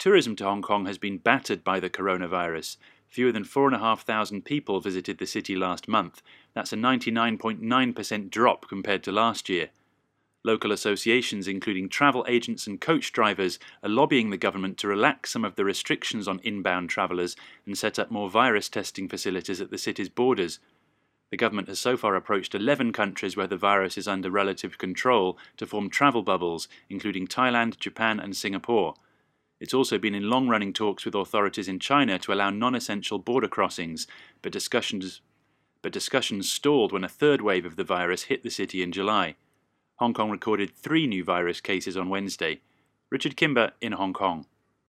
Tourism to Hong Kong has been battered by the coronavirus. Fewer than 4,500 people visited the city last month. That's a 99.9% drop compared to last year. Local associations, including travel agents and coach drivers, are lobbying the government to relax some of the restrictions on inbound travellers and set up more virus testing facilities at the city's borders. The government has so far approached 11 countries where the virus is under relative control to form travel bubbles, including Thailand, Japan and Singapore. It's also been in long-running talks with authorities in China to allow non-essential border crossings, but discussions stalled when a third wave of the virus hit the city in July. Hong Kong recorded 3 new virus cases on Wednesday. Richard Kimber in Hong Kong.